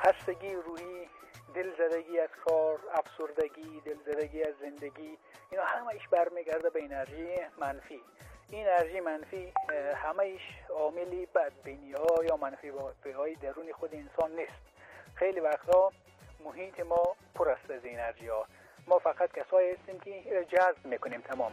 خستگی روحی، دلزدگی از کار، افسردگی، دلزدگی از زندگی، اینا همه‌اش برمیگرده به انرژی منفی. این انرژی منفی همه‌اش عاملی بدبینی‌ها یا منفی‌های درون خود انسان نیست. خیلی وقتا محیط ما پر است از انرژی‌ها. ما فقط کسایی هستیم که جذب میکنیم. تمام.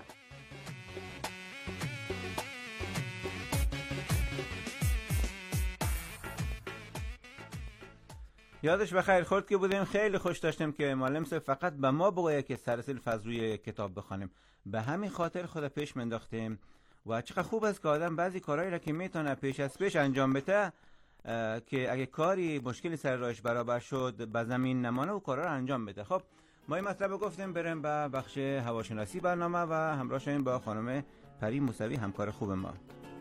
یادش بخیر خورد که بودیم خیلی خوش داشتیم که معلم صاحب فقط به ما بگوید که سرسیل از روی کتاب بخوانیم. به همین خاطر خود پیش منداختیم و چقدر خوب است که آدم بعضی کارهایی را که میتونه پیش از پیش انجام بده که اگه کاری مشکلی سر راهش برابر شد به زمین نمانه و کارا رو انجام بده. خب ما این مطلب گفتیم بریم به بخش هواشناسی برنامه و همراه شدیم با خانم پری موسوی همکار خوب ما.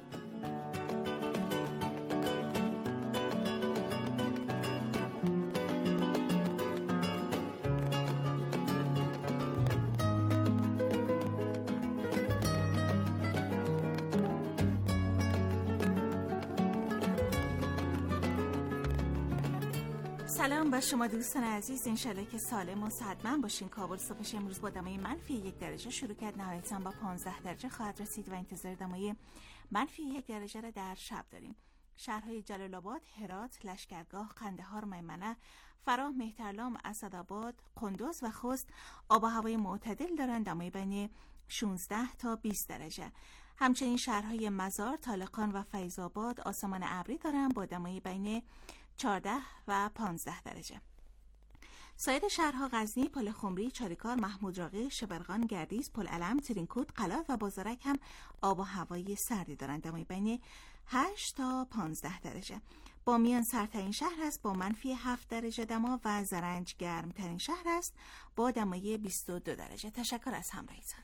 سلام به شما دوستان عزیز، انشالله که سالم و صحتمند باشین. کابل صبحش امروز با دمای منفی 1 درجه شروع کرد، نهایتاً با 15 درجه خواهد رسید و انتظار دمای منفی 1 درجه را در شب داریم. شهرهای جلال آباد، هرات، لشکرگاه، قندهار، میمنه، فراه، مهترلام، اسدآباد، قندوز و خوست آب و هوای معتدل دارند، دمای بین 16 تا 20 درجه. همچنین شهرهای مزار، طالقان و فیض‌آباد آسمان ابری دارند با دمای بین 14 و 15 درجه. سایر شهرها غزنی، پل خمری، چاریکار، محمود راقی، شبرغان، گردیز، پل علم، ترینکوت، قلات و بازارک هم آب و هوای سردی دارند، دمای بین 8 تا 15 درجه. بامیان سردترین شهر است با منفی 7 درجه دما و زرنج گرمترین شهر است با دمای 22 درجه. تشکر از همراهیتان.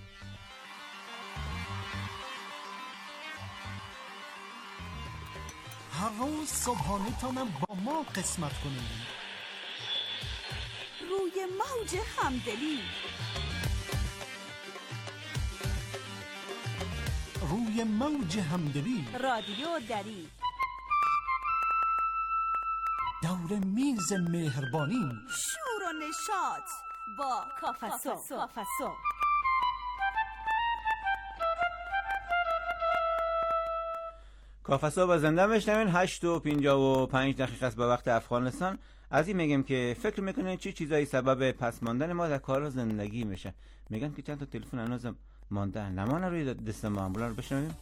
هر روز صبحانه تانم با ما قسمت کنید. روی موج همدلی، روی موج همدلی، رادیو دری، دور میز مهربانی، شور و نشاط با کافسو. کافسا با زنده بشنوین. 8:55 است به وقت افغانستان. از این میگم که فکر میکنین چی چیزایی سبب پس ماندن ما در کار و زندگی میشه. میگن که چند تا تلفن هنوز مانده نمانه روی دست ما. امروز رو بشنویم.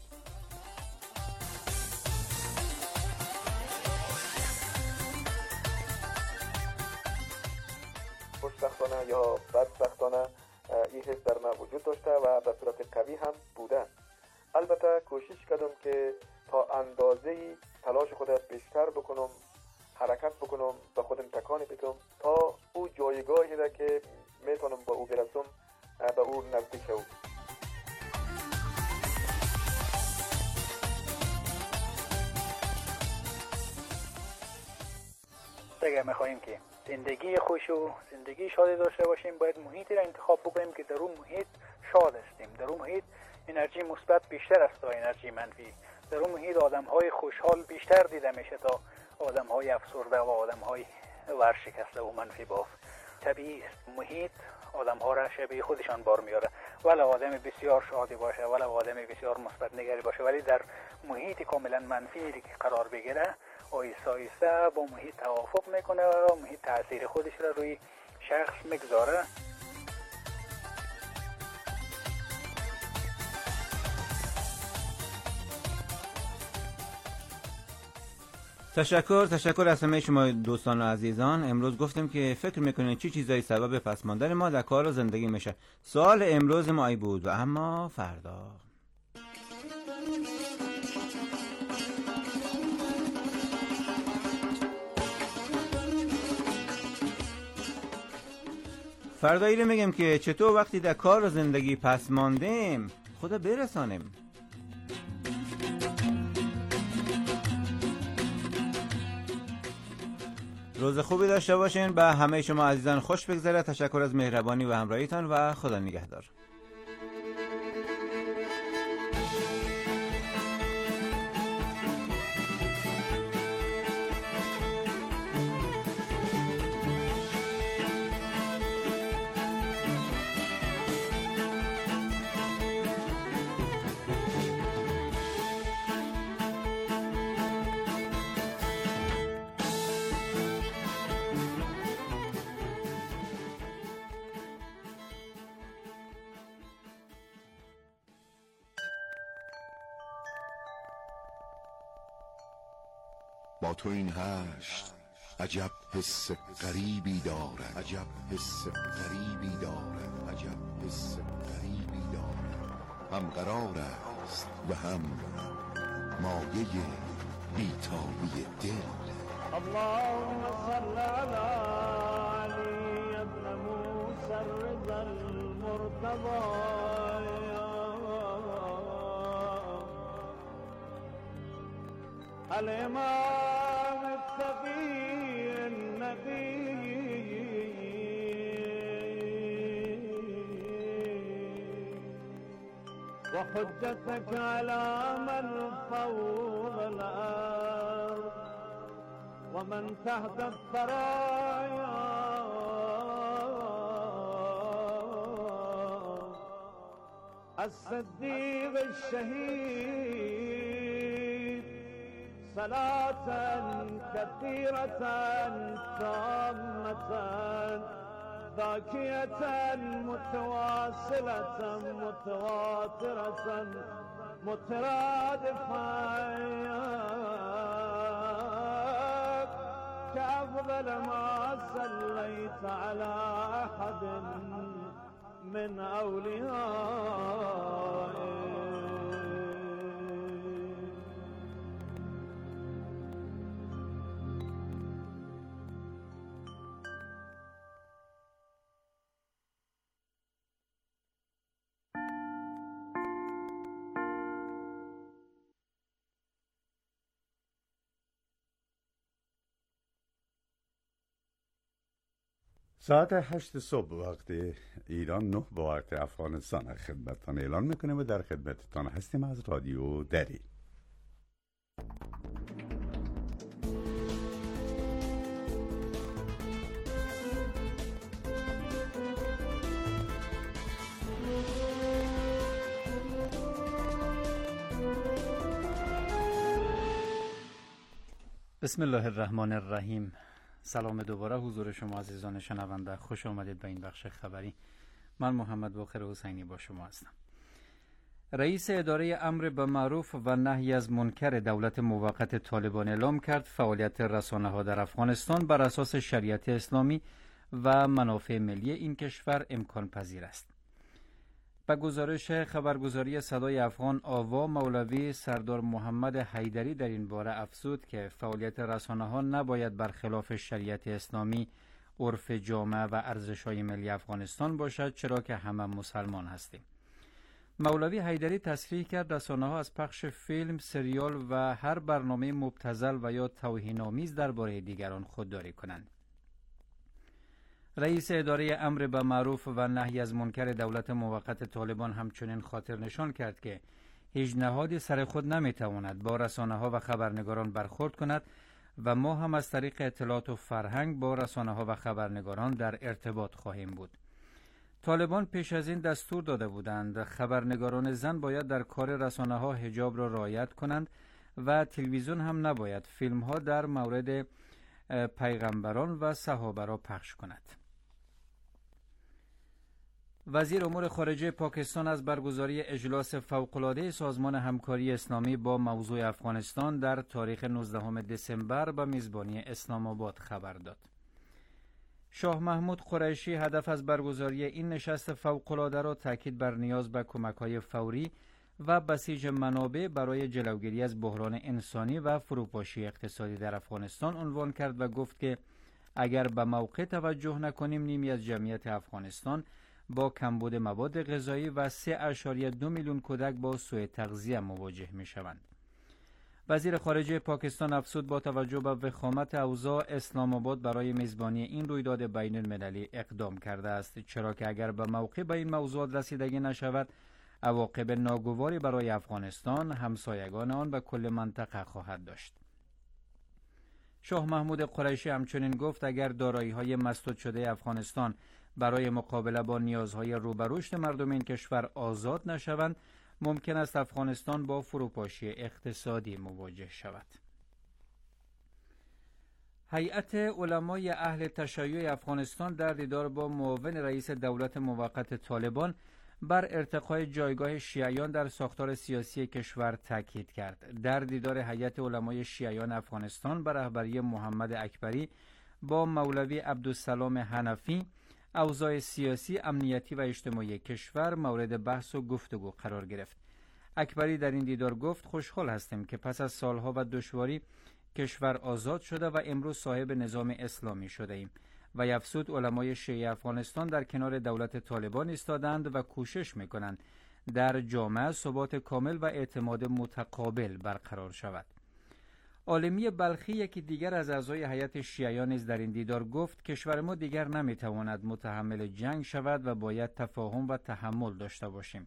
خوشبختانه یا بدبختانه این حس در من وجود داشته و به صورت قوی هم بوده. البته کوشش کردم که تا اندازه‌ای تلاش خودم بیشتر بکنم، حرکت بکنم، به خودم تکانی بدم تا او جایگاهی را که میتونم با او برسم به او نزدیک شوم. اگر می‌خوایم که زندگی خوش و زندگی شادی داشته باشیم باید محیطی را انتخاب بکنیم که در اون محیط شاد هستیم. در اون محیط انرژی مثبت بیشتر است تا انرژی منفی. در اون محیط آدم‌های خوشحال بیشتر دیده میشه تا آدم‌های افسرده و آدم‌های ورشکسته و منفی باف. طبیعی است محیط آدم‌ها را شبیه خودشان بار میاره. ولی آدم بسیار شادی باشه، ولی آدم بسیار مثبت نگری باشه، ولی در محیط کاملا منفی که قرار بگیره آیسته آیسته با محیط توافق میکنه و محیط تاثیر خودش را روی شخص میگذاره. تشکر از همه شما دوستان و عزیزان. امروز گفتیم که فکر میکنین چی چیزایی سبب پس ماندن ما در کار و زندگی میشه. سوال امروز ما ای بود و اما فردا فردایی رو میگم که چطور وقتی در کار و زندگی پس ماندیم خدا برسانیم. روز خوبی داشته باشین. به همه شما عزیزان خوش بگذره. تشکر از مهربانی و همراهیتان و خدا نگهدار. با تو این هشت عجب حس غریبی دارد، عجب حس غریبی دارد، عجب حس غریبی دارد. هم قرار است و هم مایه بیتابی دل. اللهم صل على علي ابن موسى الرضا المرتضى الإمام التقي النقي وحجتك على من فوض الأرض ومن تحت الثرايا الصديق الشهيد صلاة كثيرة تامة ذاكية متواصلة متواترة مترادفة كأفضل ما صليت على أحد من أوليائك. ساعت 8 صبح وقت ایران، 9 به وقت افغانستان خدمتتان اعلان میکنیم و در خدمتتان هستیم از رادیو دری. بسم الله الرحمن الرحیم. سلام دوباره حضور شما عزیزان شنونده، خوش آمدید به این بخش خبری. من محمد باقر حسینی با شما هستم. رئیس اداره امر به معروف و نهی از منکر دولت موقت طالبان اعلام کرد فعالیت رسانه‌ها در افغانستان بر اساس شریعت اسلامی و منافع ملی این کشور امکان پذیر است. به گزارش خبرگزاری صدای افغان آوا، مولوی سردار محمد حیدری در این باره افزود که فعالیت رسانه‌ها نباید برخلاف شریعت اسلامی، عرف جامعه و ارزش‌های ملی افغانستان باشد، چرا که همه مسلمان هستیم. مولوی حیدری تصریح کرد رسانه‌ها از پخش فیلم، سریال و هر برنامه مبتذل و یا توهین‌آمیز درباره دیگران خودداری کنند. رئیس اداره امر به معروف و نهی از منکر دولت موقت طالبان همچنین خاطر نشان کرد که هیچ نهادی سر خود نمیتواند با رسانه‌ها و خبرنگاران برخورد کند و ما هم از طریق اطلاعات و فرهنگ با رسانه‌ها و خبرنگاران در ارتباط خواهیم بود. طالبان پیش از این دستور داده بودند خبرنگاران زن باید در کار رسانه‌ها حجاب را رعایت کنند و تلویزیون هم نباید فیلم‌ها در مورد پیغمبران و صحابه را پخش کند. وزیر امور خارجه پاکستان از برگزاری اجلاس فوق‌العاده سازمان همکاری اسلامی با موضوع افغانستان در تاریخ 19 دسامبر به میزبانی اسلام آباد خبر داد. شاه محمود قریشی هدف از برگزاری این نشست فوق‌العاده را تاکید بر نیاز به کمک‌های فوری و بسیج منابع برای جلوگیری از بحران انسانی و فروپاشی اقتصادی در افغانستان عنوان کرد و گفت که اگر به موقع توجه نکنیم نیمی از جمعیت افغانستان با کمبود مواد غذایی و 3.2 میلیون کودک با سوء تغذیه مواجه می شوند. وزیر خارجه پاکستان افزود با توجه به وخامت اوضاع اسلام آباد برای میزبانی این رویداد بین المللی اقدام کرده است، چرا که اگر به موقع به این موضوعات رسیدگی نشود عواقب ناگواری برای افغانستان، همسایگان آن و کل منطقه خواهد داشت. شاه محمود قریشی همچنین گفت اگر دارایی‌های مسدود شده افغانستان برای مقابله با نیازهای روبرشت مردم این کشور آزاد نشوند، ممکن است افغانستان با فروپاشی اقتصادی مواجه شود. هیئت علمای اهل تشیع افغانستان در دیدار با معاون رئیس دولت موقت طالبان بر ارتقای جایگاه شیعیان در ساختار سیاسی کشور تاکید کرد. در دیدار هیئت علمای شیعیان افغانستان به رهبری محمد اکبری با مولوی عبدالسلام حنفی، اوضاع سیاسی، امنیتی و اجتماعی کشور مورد بحث و گفتگو قرار گرفت. اکبری در این دیدار گفت خوشحال هستیم که پس از سالها و دشواری کشور آزاد شده و امروز صاحب نظام اسلامی شده ایم و افزود علمای شیعه افغانستان در کنار دولت طالبان ایستادند و کوشش میکنند در جامعه ثبات کامل و اعتماد متقابل برقرار شود. عالمی بلخی یکی دیگر از اعضای هیئت شیعیان نیز در این دیدار گفت کشور ما دیگر نمیتواند متحمل جنگ شود و باید تفاهم و تحمل داشته باشیم.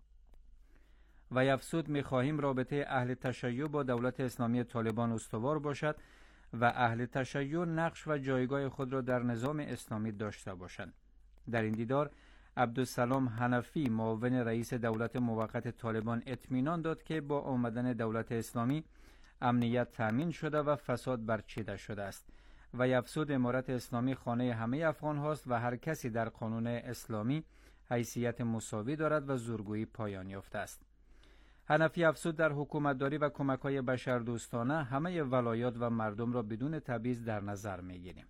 و افزود می‌خواهیم رابطه اهل تشیع با دولت اسلامی طالبان استوار باشد و اهل تشیع نقش و جایگاه خود را در نظام اسلامی داشته باشند. در این دیدار عبدالسلام حنفی معاون رئیس دولت موقت طالبان اطمینان داد که با آمدن دولت اسلامی امنیت تامین شده و فساد برچیده شده است و افزود امارت اسلامی خانه همه افغان هاست و هر کسی در قانون اسلامی حیثیت مساوی دارد و زورگویی پایان یافته است. حنفی افزود در حکومتداری و کمک‌های بشردوستانه همه ولایات و مردم را بدون تبعیض در نظر می‌گیریم.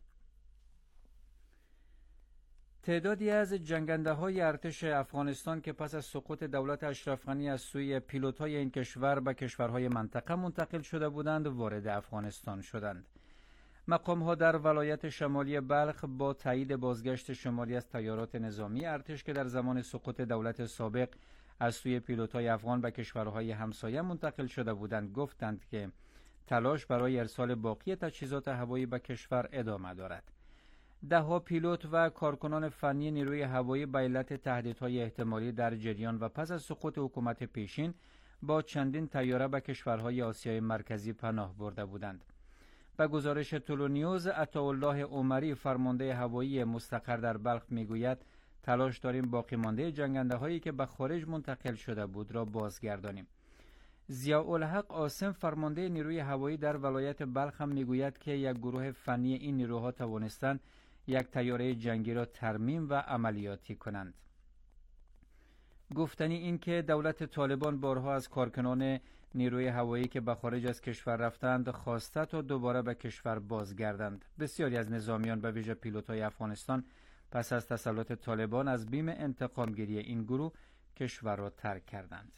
تعدادی از جنگنده‌های ارتش افغانستان که پس از سقوط دولت اشرف غنی از سوی پیلوت‌های این کشور به کشورهای منطقه منتقل شده بودند وارد افغانستان شدند. مقام‌ها در ولایت شمالی بلخ با تایید بازگشت شماری از طیارات نظامی ارتش که در زمان سقوط دولت سابق از سوی پیلوت‌های افغان به کشورهای همسایه منتقل شده بودند گفتند که تلاش برای ارسال باقی تجهیزات هوایی به کشور ادامه دارد. ده‌ها پیلوت و کارکنان فنی نیروی هوایی به علت تهدیدهای احتمالی در جریان و پس از سقوط حکومت پیشین با چندین طیاره به کشورهای آسیای مرکزی پناه برده بودند. به گزارش تولونیوز، عطاالله عمری فرمانده هوایی مستقر در بلخ میگوید تلاش داریم باقی مانده جنگنده هایی که به خارج منتقل شده بود را بازگردانیم. ضیاءالحق عاصم فرمانده نیروی هوایی در ولایت بلخ هم میگوید که یک گروه فنی این نیروها توانستند یک طیاره جنگی را ترمیم و عملیاتی کنند. گفتنی این که دولت طالبان بارها از کارکنان نیروی هوایی که به خارج از کشور رفتند خواسته تا دوباره به کشور بازگردند. بسیاری از نظامیان به ویژه پیلوت‌های افغانستان پس از تسلط طالبان از بیم انتقامگیری این گروه کشور را ترک کردند.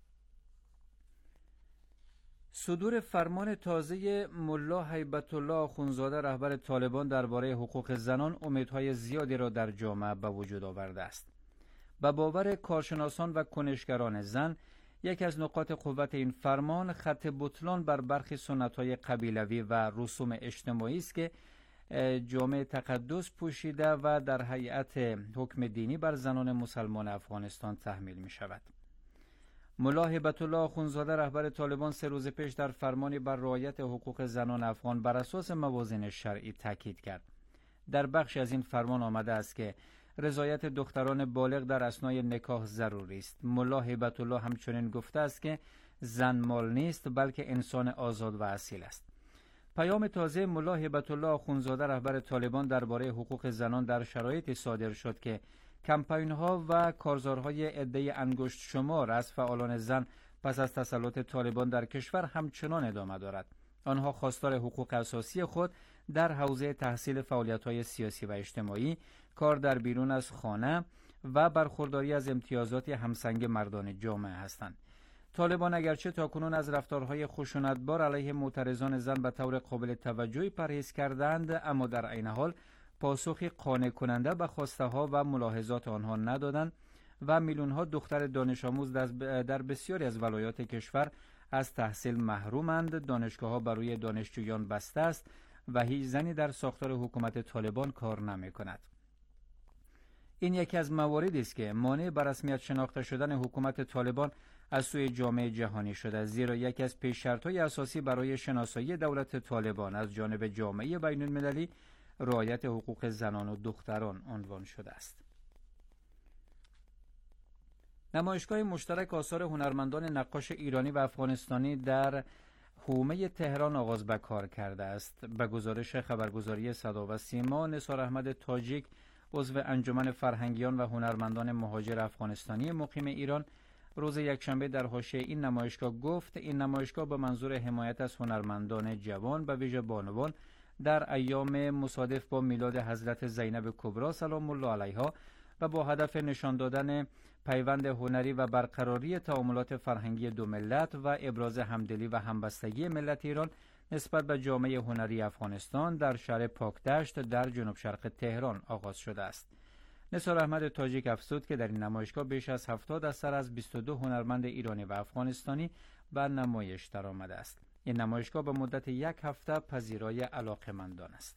صدور فرمان تازه ملا هیبت الله آخونزاده رهبر طالبان درباره حقوق زنان امیدهای زیادی را در جامعه به وجود آورده است. به باور کارشناسان و کنشگران زن، یکی از نقاط قوت این فرمان خط بطلان بر برخی سنت‌های قبیلوی و رسوم اجتماعی است که جامعه تقدس پوشیده و در هیئت حکم دینی بر زنان مسلمان افغانستان تحمیل می شود. ملا هیبت الله آخونزاده رهبر طالبان 3 روز پیش در فرمانی بر رعایت حقوق زنان افغان بر اساس موازین شرعی تاکید کرد. در بخشی از این فرمان آمده است که رضایت دختران بالغ در اثنای نکاح ضروری است. ملا هیبت الله همچنین گفته است که زن مال نیست بلکه انسان آزاد و اصیل است. پیام تازه ملا هیبت الله آخونزاده رهبر طالبان درباره حقوق زنان در شرایطی صادر شد که کمپاین‌ها و کارزارهای عده انگشت شمار از فعالان زن پس از تسلط طالبان در کشور همچنان ادامه دارد. آنها خواستار حقوق اساسی خود در حوزه تحصیل فعالیت‌های سیاسی و اجتماعی، کار در بیرون از خانه و برخورداری از امتیازات همسنگ مردان جامعه هستند. طالبان اگرچه تاکنون از رفتارهای خشونتبار علیه معترضان زن به طور قابل توجهی پرهیز کردند، اما در عین حال پاسخی قانع کننده به خواسته ها و ملاحظات آنها ندادند و میلیون ها دختر دانش آموز در بسیاری از ولایات کشور از تحصیل محرومند. دانشگاه ها بر روی دانشجویان بسته است و هیچ زنی در ساختار حکومت طالبان کار نمی کند. این یکی از مواردی است که مانع بر رسمیت شناخته شدن حکومت طالبان از سوی جامعه جهانی شده، زیرا یکی از پیش شرط‌های اساسی برای شناسایی دولت طالبان از جانب جامعه بین‌المللی رعایت حقوق زنان و دختران عنوان شده است. نمایشگاه مشترک آثار هنرمندان نقاش ایرانی و افغانستانی در حومه تهران آغاز به کار کرده است. به گزارش خبرگزاری صدا و سیما، نثار احمد تاجیک عضو انجمن فرهنگیان و هنرمندان مهاجر افغانستانی مقیم ایران، روز یکشنبه در حاشیه این نمایشگاه گفت این نمایشگاه به منظور حمایت از هنرمندان جوان و ویژه بانوان در ایام مصادف با میلاد حضرت زینب کبری سلام الله علیها و با هدف نشان دادن پیوند هنری و برقراری تعاملات فرهنگی دو ملت و ابراز همدلی و همبستگی ملت ایران نسبت به جامعه هنری افغانستان در شهر پاکدشت در جنوب شرق تهران آغاز شده است. نثار احمد تاجیک افزود که در این نمایشگاه بیش از 70 اثر از 22 هنرمند ایرانی و افغانستانی به نمایش درآمده است. این نمایشگاه به مدت 1 هفته پذیرای علاقه‌مندان است.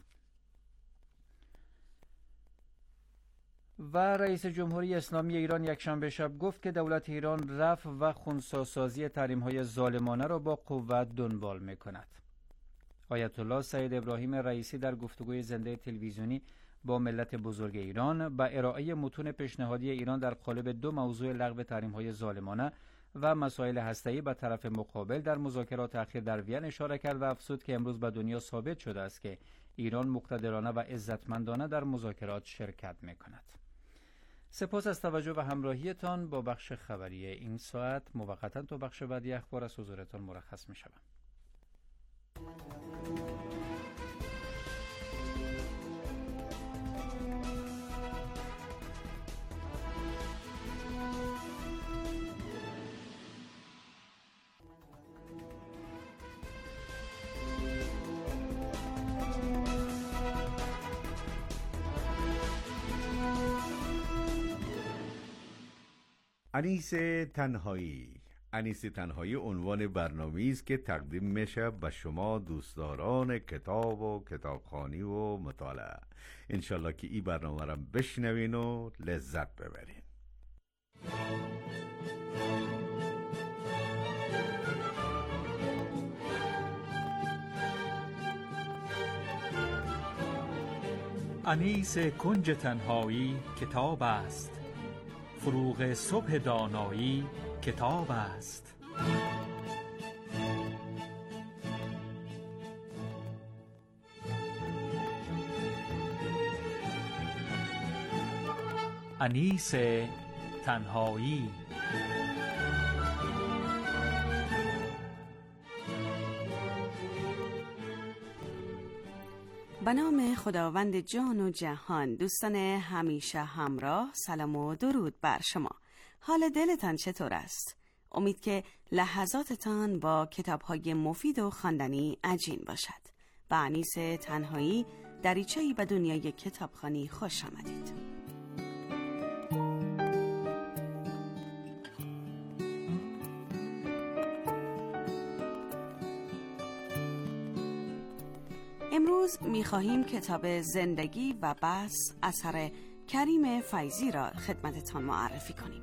و رئیس جمهوری اسلامی ایران یکشنبه شب گفت که دولت ایران رفع و خنثی‌سازی تحریم‌های ظالمانه را با قوت دنبال می‌کند. آیت الله سید ابراهیم رئیسی در گفتگوی زنده تلویزیونی با ملت بزرگ ایران به ارائه متون پیشنهادی ایران در قالب 2 موضوع لغو تحریم‌های ظالمانه و مسائل هسته‌ای به طرف مقابل در مذاکرات اخیر در وین اشاره کرد و افزود که امروز به دنیا ثابت شده است که ایران مقتدرانه و عزتمندانه در مذاکرات شرکت می‌کند. سپاس از توجه و همراهیتان با بخش خبری این ساعت. موقتا تا بخش بعدی اخبار از حضورتان مرخص می‌شوم. انیس تنهایی عنوان برنامه‌ای است که تقدیم میشه به شما دوستداران کتاب و کتابخوانی و مطالعه. انشالله که این برنامه را بشنوین و لذت ببرین. انیس کنج تنهایی کتاب است، فروغ صبح دانایی کتاب است. انیس تنهایی. به نام خداوند جان و جهان. دوستان همیشه همراه، سلام و درود بر شما. حال دلتان چطور است؟ امید که لحظاتتان با کتاب‌های مفید و خواندنی عجین باشد. به انیس تنهایی، دریچه‌ای به دنیای کتابخوانی خوش آمدید. امروز می‌خواهیم کتاب زندگی و بس اثر کریم فیضی را خدمتتان معرفی کنیم.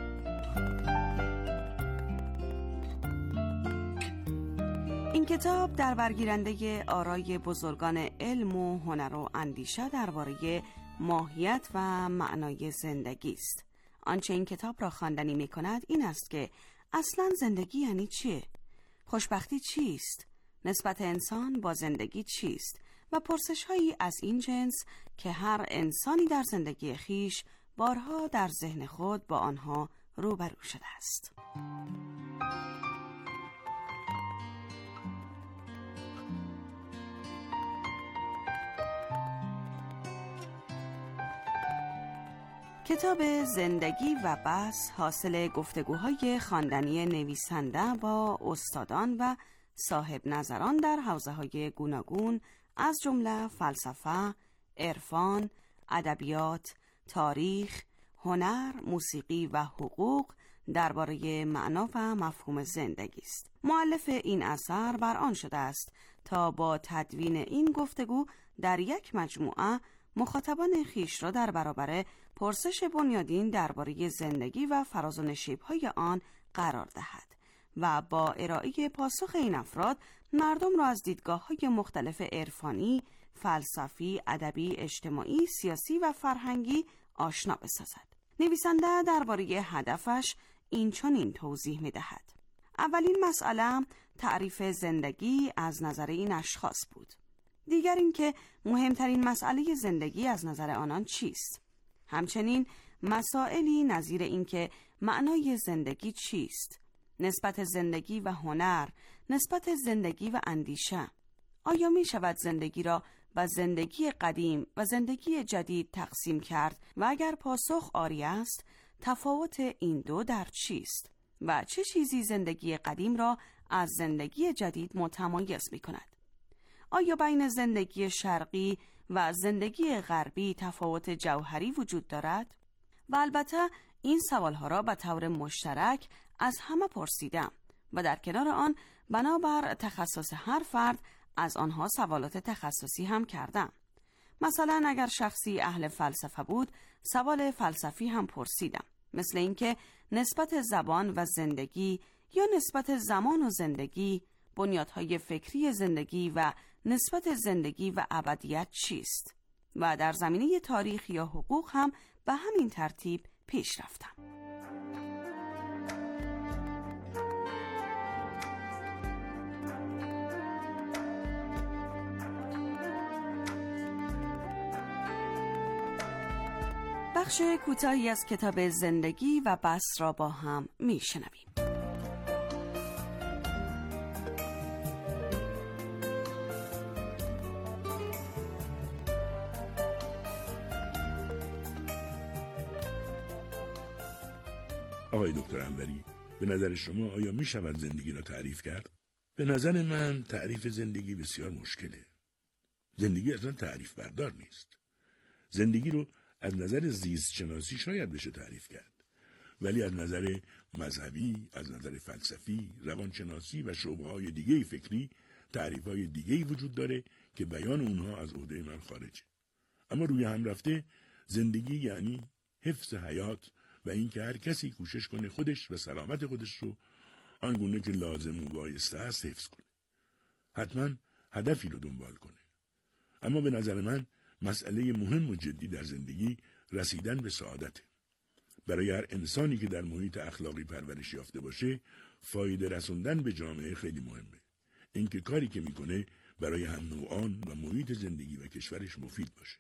این کتاب در برگیرنده آرای بزرگان علم و هنر و اندیشه درباره ماهیت و معنای زندگی است. آنچه این کتاب را خواندنی می‌کند این است که اصلاً زندگی یعنی چیه؟ خوشبختی چیست؟ نسبت انسان با زندگی چیست؟ و پرسش‌هایی از این جنس که هر انسانی در زندگی خیش بارها در ذهن خود با آنها روبرو شده است. کتاب زندگی و بس حاصل گفتگوهای خواندنی نویسنده با استادان و صاحب نظران در حوزه‌های گوناگون از جمله فلسفه، عرفان، ادبیات، تاریخ، هنر، موسیقی و حقوق درباره معنا و مفهوم زندگی است. مؤلف این اثر بر آن شده است تا با تدوین این گفتگو در یک مجموعه مخاطبان خیش را در برابر پرسش بنیادین درباره زندگی و فراز و نشیب‌های آن قرار دهد و با ارائه پاسخ این افراد مردم را از دیدگاه‌های مختلف عرفانی، فلسفی، ادبی، اجتماعی، سیاسی و فرهنگی آشنا بسازد. نویسنده درباره هدفش این چنین توضیح می‌دهد. اولین مسئله تعریف زندگی از نظر این اشخاص بود. دیگر اینکه مهمترین مسئله زندگی از نظر آنان چیست. همچنین مسائلی نظیر اینکه معنای زندگی چیست، نسبت زندگی و هنر، نسبت زندگی و اندیشه. آیا می شود زندگی را به زندگی قدیم و زندگی جدید تقسیم کرد و اگر پاسخ آری است، تفاوت این دو در چیست و چه چیزی زندگی قدیم را از زندگی جدید متمایز می کند؟ آیا بین زندگی شرقی و زندگی غربی تفاوت جوهری وجود دارد؟ و البته این سوالها را به طور مشترک از همه پرسیدم و در کنار آن بنابر تخصص هر فرد از آنها سوالات تخصصی هم کردم. مثلا اگر شخصی اهل فلسفه بود، سوال فلسفی هم پرسیدم، مثل اینکه نسبت زبان و زندگی یا نسبت زمان و زندگی، بنیادهای فکری زندگی و نسبت زندگی و ابدیت چیست؟ و در زمینه تاریخ یا حقوق هم به همین ترتیب پیش رفتم. بخش کوتاهی از کتاب زندگی و بس را با هم میشنویم. آقای دکتر انوری، به نظر شما آیا می شود زندگی را تعریف کرد؟ به نظر من تعریف زندگی بسیار مشکله. زندگی اصلا تعریف بردار نیست. زندگی رو از نظر زیست شناسی شاید بشه تعریف کرد، ولی از نظر مذهبی، از نظر فلسفی، روانشناسی و شعبه‌های دیگه فکری تعریف‌های دیگه‌ای وجود داره که بیان اونها از عهده من خارجه. اما روی هم رفته زندگی یعنی حفظ حیات و اینکه هر کسی کوشش کنه خودش و سلامت خودش رو آنگونه که لازم و بایسته است حفظ کنه. حتما هدفی رو دنبال کنه. اما به نظر من مسئله مهم و جدی در زندگی رسیدن به سعادته. برای هر انسانی که در محیط اخلاقی پرورش یافته باشه، فایده رسوندن به جامعه خیلی مهمه. اینکه کاری که میکنه برای هم نوعان و محیط زندگی و کشورش مفید باشه.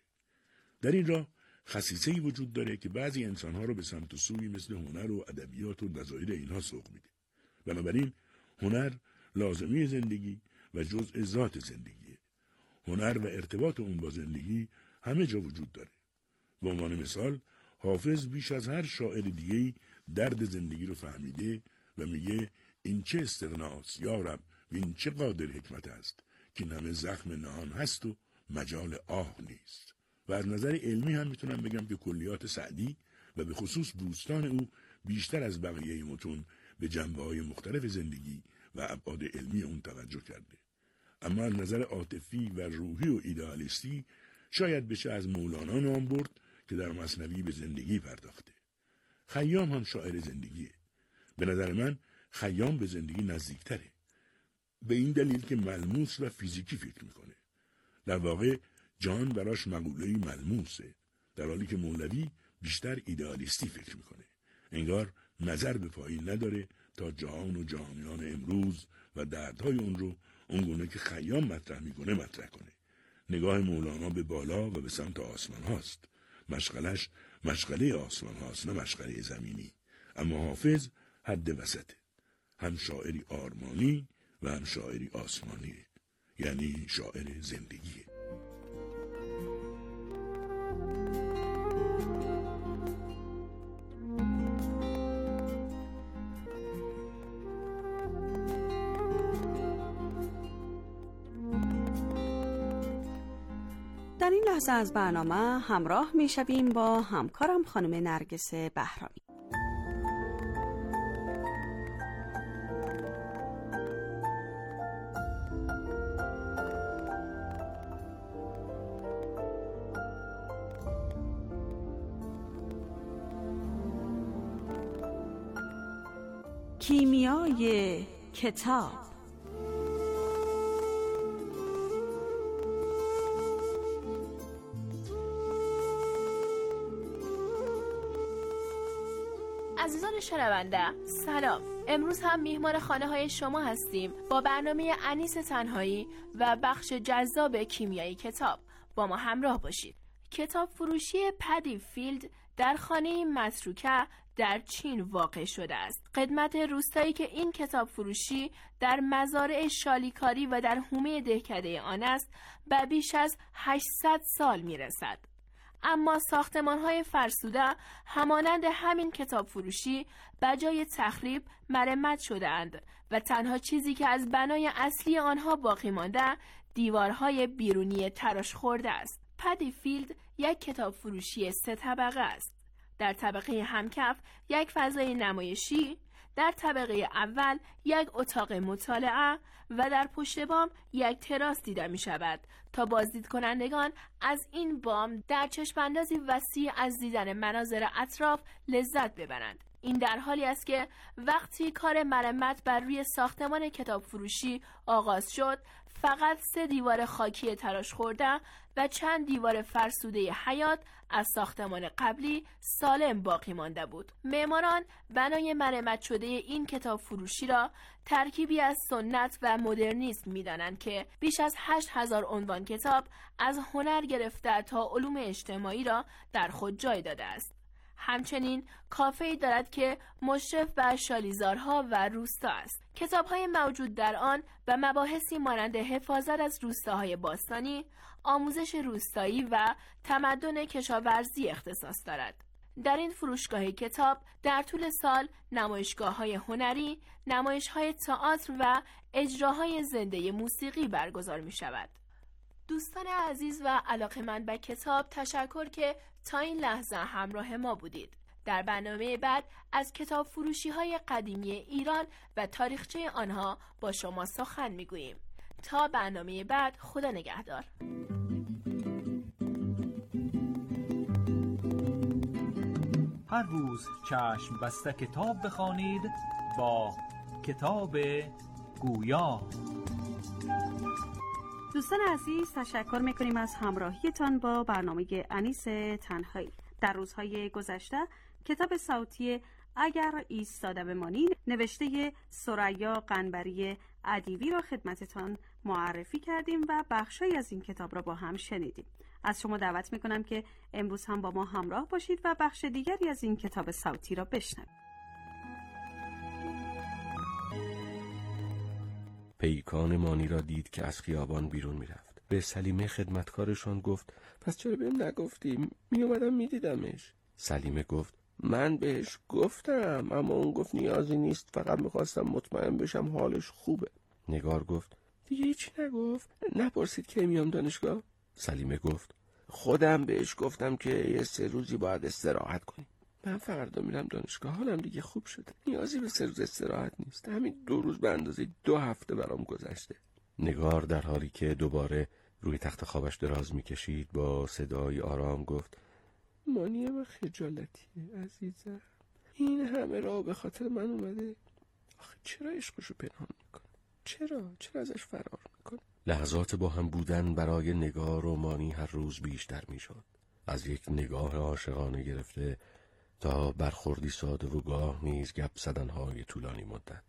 در این راه خصیصه‌ای وجود داره که بعضی انسانها رو به سمت و سوی مثل هنر و ادبیات و نظایر اینها سوق میده. بنابراین هنر لازمه زندگی و جزء ذات زندگیه. هنر و ارتباط اون با زندگی همه جا وجود داره. به عنوان مثال حافظ بیش از هر شاعر دیگه‌ای درد زندگی رو فهمیده و میگه این چه استغناست یا رب و این چه قادر حکمت است که این همه زخم نهان هست و مجال آه نیست. و از نظر علمی هم میتونم بگم که کلیات سعدی و به خصوص بوستان او بیشتر از بقیه متون به جنبه‌های مختلف زندگی و ابعاد علمی اون توجه کرده. اما از نظر عاطفی و روحی و ایدئالیستی شاید بشه از مولانا نام برد که در مثنوی به زندگی پرداخته. خیام هم شاعر زندگیه. به نظر من خیام به زندگی نزدیکتره. به این دلیل که ملموس و فیزیکی فکر میکنه. در واقع جان براش مقوله‌ای ملموسه، در حالی که مولوی بیشتر ایدئالیستی فکر میکنه. انگار نظر به پایین نداره تا جهان و جهانیان امروز و دردهای اون رو اونگونه که خیام مطرح میکنه مطرح کنه. نگاه مولانا به بالا و به سمت آسمان هاست. مشغلش مشغله آسمان هاست، نه مشغله زمینی. اما حافظ حد وسطه. هم شاعری آرمانی و هم شاعری آسمانیه. یعنی شاعر زندگیه. در این لحظه از برنامه همراه می شویم با همکارم خانم نرگس بهرامی. کیمیای کتاب. عزیزان شنونده سلام. امروز هم میهمان خانه های شما هستیم با برنامه انیس تنهایی و بخش جذاب کیمیای کتاب. با ما همراه باشید. کتاب فروشی پدی فیلد در خانه متروکه در چین واقع شده است. قدمت روستایی که این کتاب فروشی در مزارع شالیکاری و در حومه دهکده آن است به بیش از 800 سال میرسد. اما ساختمان‌های فرسوده همانند همین کتاب فروشی به جای تخریب مرمت شده‌اند و تنها چیزی که از بنای اصلی آنها باقی مانده دیوارهای بیرونی تراش خورده است. پدی فیلد یک کتاب فروشی 3 طبقه است. در طبقه همکف یک فضای نمایشی، در طبقه اول یک اتاق مطالعه و در پشت بام یک تراس دیده می شود تا بازدید کنندگان از این بام در چشماندازی وسیع از دیدن مناظر اطراف لذت ببرند. این در حالی است که وقتی کار مرمت بر روی ساختمان کتاب فروشی آغاز شد، فقط 3 دیوار خاکی تراش خورده و چند دیوار فرسوده حیاط از ساختمان قبلی سالم باقی مانده بود. معماران بنای مرمت شده این کتاب فروشی را ترکیبی از سنت و مدرنیسم می‌دانند که بیش از 8000 عنوان کتاب از هنر گرفته تا علوم اجتماعی را در خود جای داده است. همچنین کافه‌ای دارد که مشرف بر شالیزارها و روستا است. کتاب‌های موجود در آن به مباحثی مانند حفاظت از روستاهای باستانی، آموزش روستایی و تمدن کشاورزی اختصاص دارد. در این فروشگاه کتاب در طول سال نمایشگاه‌های هنری، نمایش‌های تئاتر و اجراهای زنده موسیقی برگزار می‌شود. دوستان عزیز و علاقه‌مند به کتاب، تشکر که تا این لحظه همراه ما بودید. در برنامه بعد از کتاب فروشی های قدیمی ایران و تاریخچه آنها با شما سخن میگوییم. تا برنامه بعد، خدا نگهدار. هر روز چشم بسته کتاب بخوانید با کتاب گویا. دوستان عزیز، تشکر میکنیم از همراهیتان با برنامه انیس تنهایی. در روزهای گذشته کتاب صوتی اگر ایستاده بمانی نوشته ثریا قنبری ادیبی را خدمتتان معرفی کردیم و بخشی از این کتاب را با هم شنیدیم. از شما دعوت میکنم که امروز هم با ما همراه باشید و بخش دیگری از این کتاب صوتی را بشنوید. پیکان مانی را دید که از خیابان بیرون میرفت. به سلیمه خدمتکارشان گفت پس چرا بهم نگفتی؟ میومدم میدیدمش. سلیمه گفت من بهش گفتم، اما اون گفت نیازی نیست، فقط میخواستم مطمئن بشم حالش خوبه. نگار گفت دیگه هیچی نگفت؟ نپرسید که میام دانشگاه؟ سلیمه گفت خودم بهش گفتم که یه 3 روزی باید استراحت کنیم. من فردا میرم دانشگاه، حالم دیگه خوب شده، نیازی به 3 روز استراحت نیست. همین 2 روز به اندازه 2 هفته برام گذشته. نگار در حالی که دوباره روی تخت خوابش دراز میکشید با صدای آرام گفت مانی من خجالتیه عزیزم، این همه راه به خاطر من اومده. آخه چرا عشقشو پنهان میکنه؟ چرا ازش فرار میکنه؟ لحظات با هم بودن برای نگار و مانی هر روز بیشتر میشد. از یک نگاه عاشقانه گرفته تا برخوردی ساده و گاه نیز گپ زدن‌های طولانی مدت.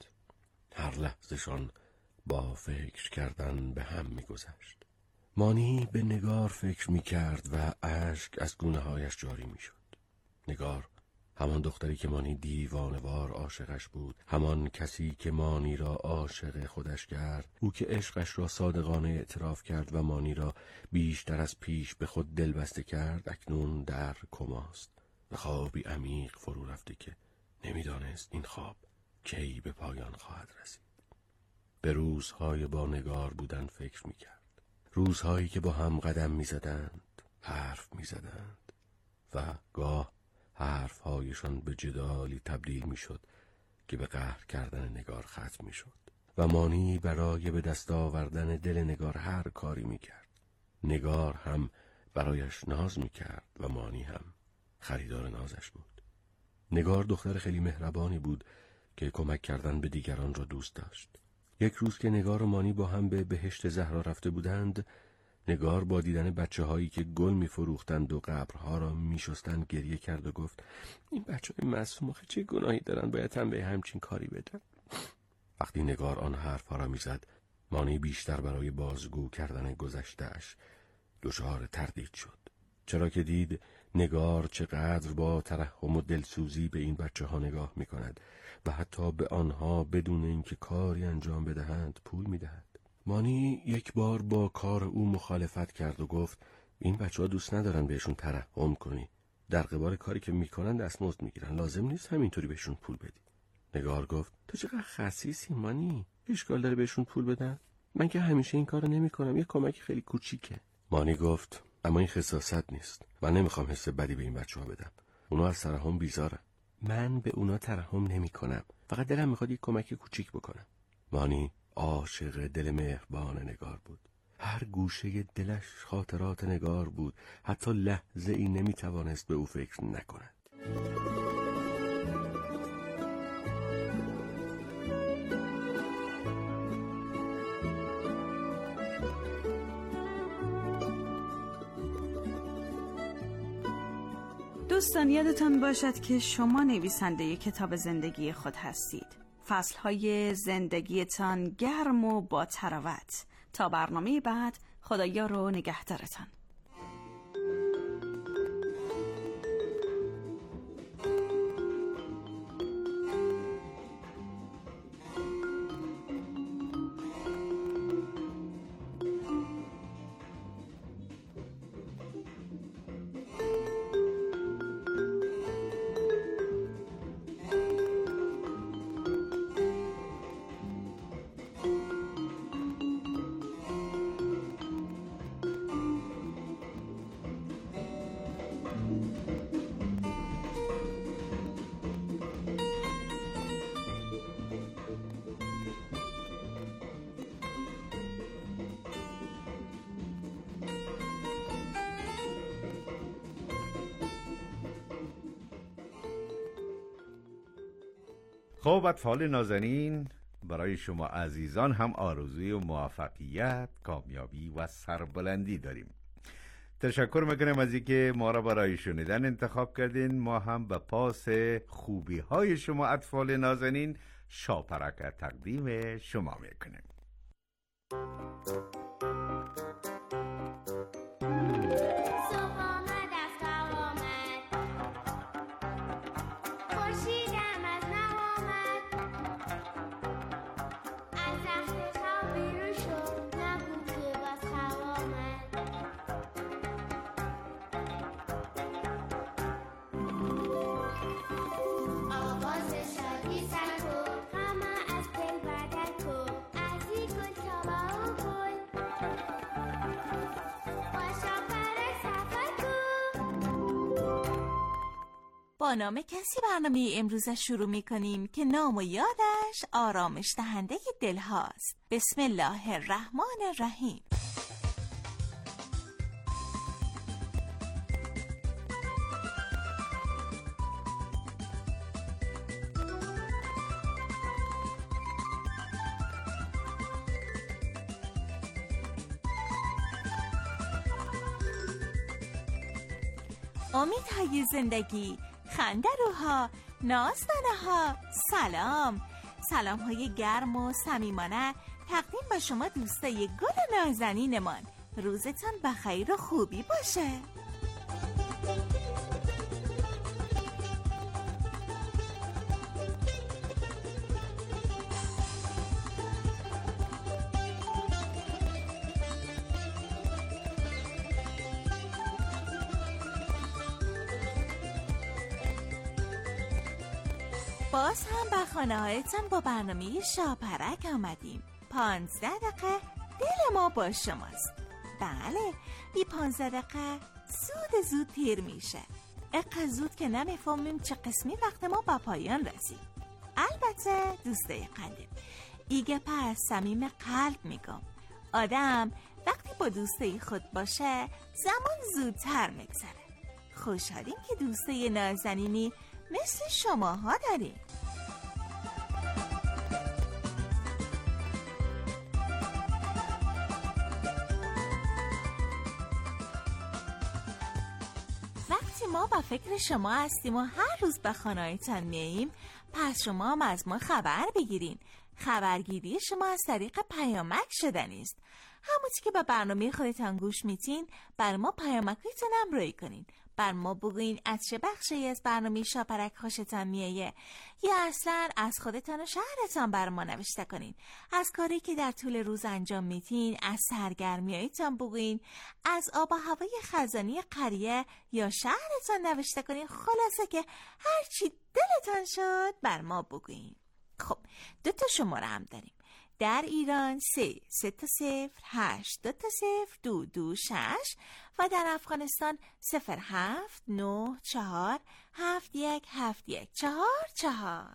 هر لحظه‌شان با فکر کردن به هم می‌گذشت. مانی به نگار فکر می‌کرد و اشک از گونه‌هایش جاری می‌شد. نگار، همان دختری که مانی دیوانه‌وار عاشقش بود، همان کسی که مانی را عاشق خودش کرد، او که عشقش را صادقانه اعتراف کرد و مانی را بیشتر از پیش به خود دلبسته کرد، اکنون در کماست. به خوابی عمیق فرو رفته که نمیدانست این خواب کی به پایان خواهد رسید. به روزهای با نگار بودن فکر میکرد. روزهایی که با هم قدم میزدند، حرف میزدند و گاه حرفهایشان به جدالی تبدیل میشد که به قهر کردن نگار ختم میشد و مانی برای به دست آوردن دل نگار هر کاری میکرد. نگار هم برایش ناز میکرد و مانی هم خریدار نازش بود. نگار دختر خیلی مهربانی بود که کمک کردن به دیگران را دوست داشت. یک روز که نگار و مانی با هم به بهشت زهرا رفته بودند، نگار با دیدن بچه‌هایی که گل می‌فروختند و قبرها را می‌شستند گریه کرد و گفت این بچه‌های معصوم آخه چه گناهی دارن باید هم به همچین کاری بدن. وقتی نگار آن حرف‌ها را می‌زد، مانی بیشتر برای بازگو کردن گذشته‌اش دچار تردید شد، چرا که دید نگار چقدر با ترحم و دلسوزی به این بچه‌ها نگاه می‌کند و حتی به آنها بدون اینکه کاری انجام بدهند پول می‌دهد. مانی یک بار با کار او مخالفت کرد و گفت این بچه‌ها دوست ندارن بهشون ترحم کنی، در قبال کاری که میکنن دستمزد میگیرن، لازم نیست همینطوری بهشون پول بدی. نگار گفت تو چقدر خسیسی مانی، اشکال داره بهشون پول بدن؟ من که همیشه این کارو نمیکنم، یه کمک خیلی کوچیکه. مانی گفت اما این خساست نیست، من نمیخوام حس بدی به این بچه‌ها بدم، اونا از ترحم بیزارن. من به اونا ترحم نمیکنم، فقط دلم میخواد یه کمک کوچیک بکنم. مانی عاشق دل مهربان نگار بود. هر گوشه دلش خاطرات نگار بود، حتی لحظه ای نمیتوانست به او فکر نکند. دوستان یادتان باشد که شما نویسنده کتاب زندگی خود هستید. فصلهای زندگیتان گرم و با تراوت. تا برنامه بعد، خدایا رو نگهدارتان. خب اطفال نازنین، برای شما عزیزان هم آرزوی موفقیت، کامیابی و سربلندی داریم. تشکر میکنم از اینکه ما را برای شنیدن انتخاب کردین. ما هم به پاس خوبی های شما اطفال نازنین شاپرک تقدیم شما میکنیم. با نام کسی برنامه امروز شروع می کنیم که نام و یادش آرامش دهنده دل هاست. بسم الله الرحمن الرحیم. امیدهای زندگی، خنده روها، نازدانه ها، سلام های گرم و صمیمانه تقدیم به شما دوستای گل نازنینمان. روزتان بخیر و خوبی باشه. باز هم به خانه هایتان با برنامه شاپرک آمدیم. 15 دقیقه دل ما با شماست. بله، بی 15 دقیقه زود تیر میشه. اقا زود که نمیفهمیم چه قسمی وقت ما با پایان رسید. البته دوستای قلب، ایگه پس صمیم قلب میگم، آدم وقتی با دوستای خود باشه زمان زودتر میگذره. خوشحالیم که دوستای نازنینی مثل شماها داریم. وقتی ما با فکر شما هستیم و هر روز به خانه‌هایتان میاییم، پس شما هم از ما خبر بگیرین. خبرگیری شما از طریق پیامک شدنی است. همونطور که به برنامه خودتان گوش میتین، بر ما پیامکتون هم روی کنین. بر ما بگوین از چه بخشی از برنامه شاپرک خوشتان میایه، یا اصلا از خودتان و شهرتان بر ما نوشته کنین. از کاری که در طول روز انجام میتین، از سرگرمیایتان بگوین، از آب و هوای خزانی قریه یا شهرتان نوشته کنین. خلاصه که هر چی دلتان شد بر ما بگوین. خب 2 شماره هم داریم. در ایران 3-3-0-8-2-0-2-2-6 و در افغانستان 0-7-9-4-7-1-7-1-4-4.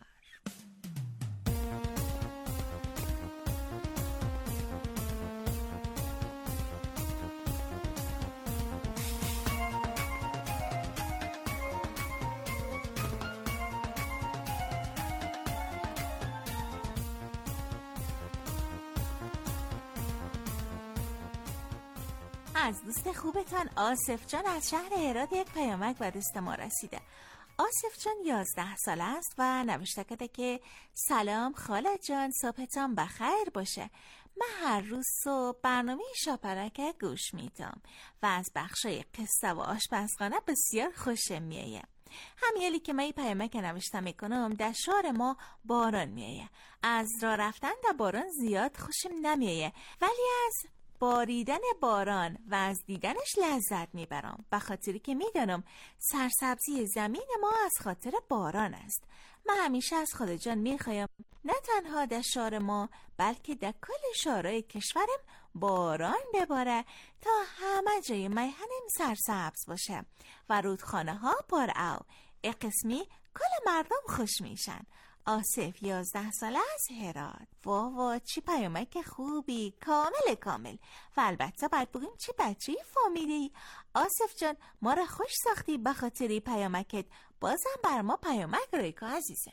از دوست خوبتان آصف جان از شهر هرات یک پیامک به دست ما رسیده. آصف جان 11 ساله است و نوشته کرده که سلام خاله جان، صبحتان بخیر باشه. من هر روز صبح برنامه شاپرک گوش میدم و از بخشای قصه و آشپزخانه بسیار خوشم میایه. همیالی که من این پیامک نوشته میکنم، در شهر ما باران میایه. از راه رفتن در باران زیاد خوشم نمیایه، ولی از باریدن باران و از دیدنش لذت میبرم، به خاطری که میدانم سرسبزی زمین ما از خاطر باران است. من همیشه از خدا جان میخوایم نه تنها در شهر ما بلکه در کل شهرهای کشورم باران بباره تا همه جای میهنم سرسبز باشه و رودخانه ها پرآب. ای قسمی کل مردم خوش میشن. آصف 11 ساله از هرات. وا چی پیامک خوبی، کامل و البته باید بگیم چی بچه‌ی فامیلی. آصف جان ما را خوش ساختی به خاطر پیامکت. بازم بر ما پیامک روی که عزیزم.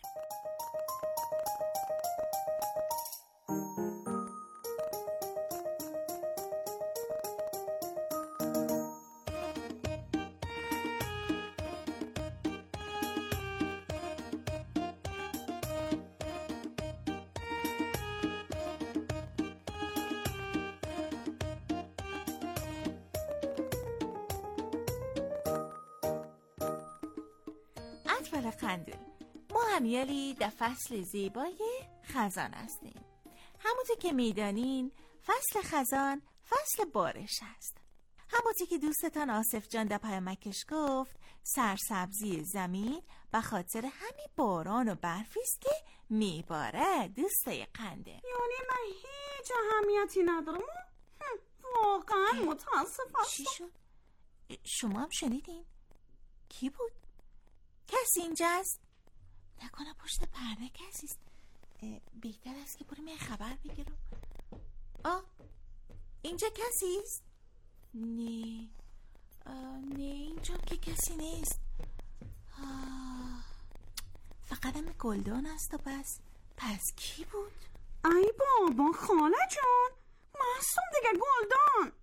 اطفال قندول، ما همیالی در فصل زیبای خزان هستیم. همونطور که میدانین فصل خزان فصل بارش است. همونطور که دوستتان آصف جان در پیامکش گفت، سرسبزی زمین به خاطر همین باران و برفیست که میباره. دوستای قنده، یعنی من هیچ اهمیتی ندارم. واقعا متاسف هستم. چی شد؟ شما هم شنیدین؟ کی بود؟ کسی اینجاست؟ نکنه پشت پرده کسیست. بهتر است که بریم یه خبر بگیرم. اینجا کسیست؟ نه اینجا که کسی نیست. فقط هم گلدان است و پس کی بود؟ ای بابا خاله جان، محسوم دیگه گلدان.